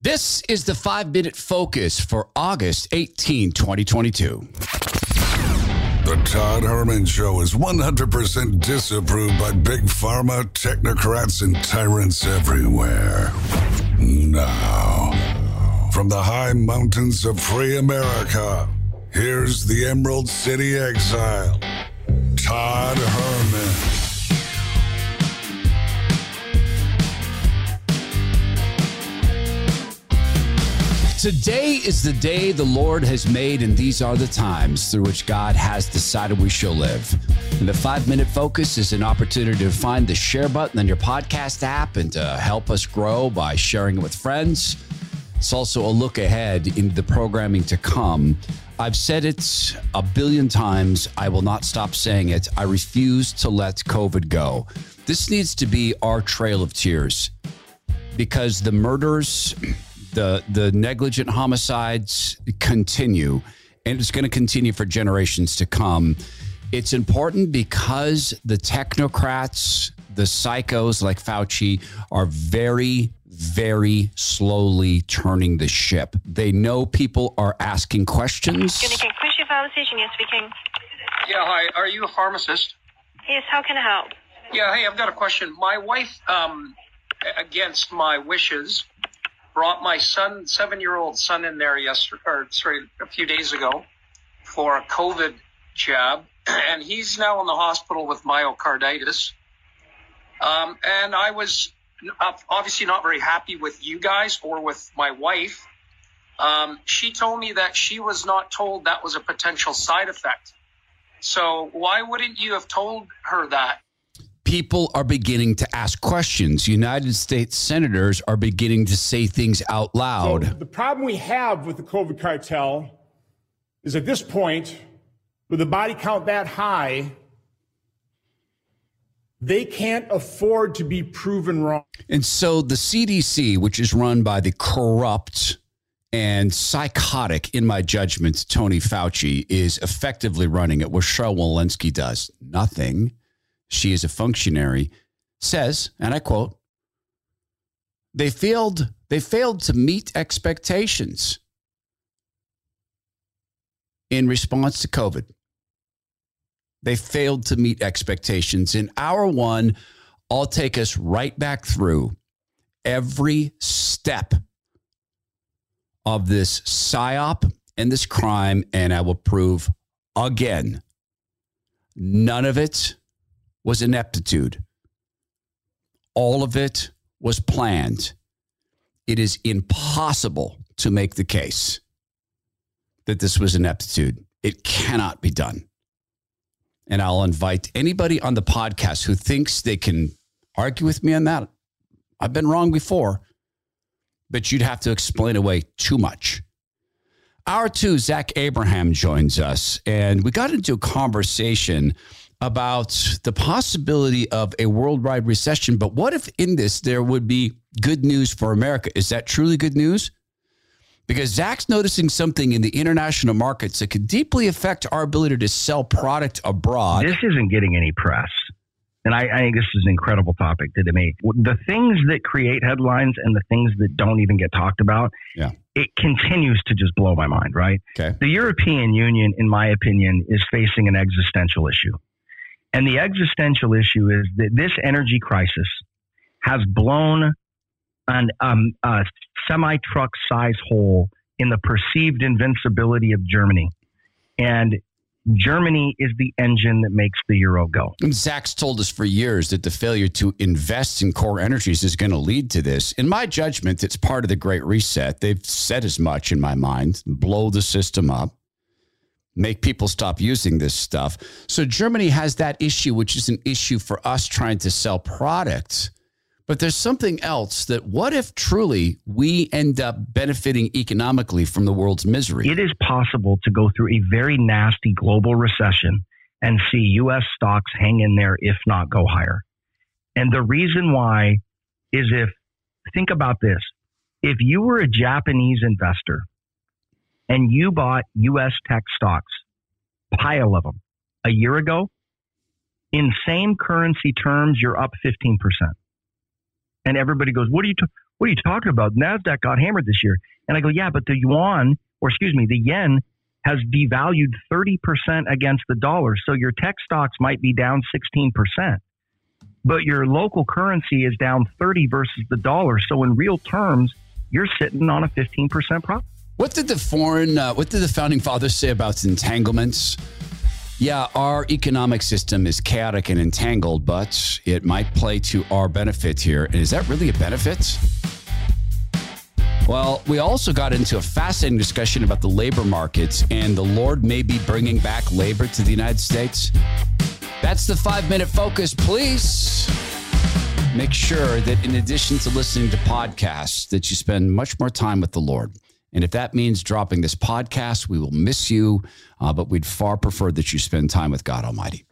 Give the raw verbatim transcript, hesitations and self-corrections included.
This is the five-minute focus for August eighteenth, twenty twenty-two. The Todd Herman Show is one hundred percent disapproved by big pharma, technocrats, and tyrants everywhere. Now, from the high mountains of free America, here's the Emerald City exile, Todd Herman. Today is the day the Lord has made, and these are the times through which God has decided we shall live. And the five-minute focus is an opportunity to find the share button on your podcast app and to help us grow by sharing it with friends. It's also a look ahead into the programming to come. I've said it a billion times. I will not stop saying it. I refuse to let COVID go. This needs to be our trail of tears because the murders... The the negligent homicides continue, and it's going to continue for generations to come. It's important because the technocrats, the psychos like Fauci, are very, very slowly turning the ship. They know people are asking questions. Conclusive Pharmacy, Junior speaking. Yeah, hi. Are you a pharmacist? Yes, how can I help? Yeah, hey, I've got a question. My wife, um, against my wishes, brought my son, seven-year-old son in there yesterday, or sorry, a few days ago for a COVID jab, and he's now in the hospital with myocarditis. Um, and I was obviously not very happy with you guys or with my wife. Um, she told me that she was not told that was a potential side effect. So why wouldn't you have told her that? People are beginning to ask questions. United States senators are beginning to say things out loud. So the problem we have with the COVID cartel is at this point, with a body count that high, they can't afford to be proven wrong. And so the C D C, which is run by the corrupt and psychotic, in my judgment, Tony Fauci, is effectively running it, where Cheryl Walensky does nothing. She is a functionary, says, and I quote, they failed, they failed to meet expectations in response to COVID. They failed to meet expectations. In hour one, I'll take us right back through every step of this psyop and this crime, and I will prove again, none of it was ineptitude. All of it was planned. It is impossible to make the case that this was ineptitude. It cannot be done. And I'll invite anybody on the podcast who thinks they can argue with me on that. I've been wrong before, but you'd have to explain away too much. Hour two, Zach Abraham joins us, and we got into a conversation about the possibility of a worldwide recession. But what if in this there would be good news for America? Is that truly good news? Because Zach's noticing something in the international markets that could deeply affect our ability to sell product abroad. This isn't getting any press. And I, I think this is an incredible topic to debate. The things that create headlines and the things that don't even get talked about, yeah. It continues to just blow my mind, right? Okay. The European Union, in my opinion, is facing an existential issue. And the existential issue is that this energy crisis has blown an, um, a semi-truck size hole in the perceived invincibility of Germany. And Germany is the engine that makes the euro go. And Zach's told us for years that the failure to invest in core energies is going to lead to this. In my judgment, it's part of the Great Reset. They've said as much in my mind, blow the system up. Make people stop using this stuff. So Germany has that issue, which is an issue for us trying to sell products. But there's something else that what if truly we end up benefiting economically from the world's misery? It is possible to go through a very nasty global recession and see U S stocks hang in there, if not go higher. And the reason why is if, think about this, if you were a Japanese investor and you bought U S tech stocks, pile of them, a year ago, in same currency terms, you're up fifteen percent. And everybody goes, what are you, t- what are you talking about? NASDAQ got hammered this year. And I go, yeah, but the yuan, or excuse me, the yen has devalued thirty percent against the dollar. So your tech stocks might be down sixteen percent, but your local currency is down thirty versus the dollar. So in real terms, you're sitting on a fifteen percent profit. What did the foreign, uh, what did the founding fathers say about entanglements? Yeah, our economic system is chaotic and entangled, but it might play to our benefit here. And is that really a benefit? Well, we also got into a fascinating discussion about the labor markets, and the Lord may be bringing back labor to the United States. That's the five-minute focus. Please make sure that in addition to listening to podcasts, that you spend much more time with the Lord. And if that means dropping this podcast, we will miss you, uh, but we'd far prefer that you spend time with God Almighty.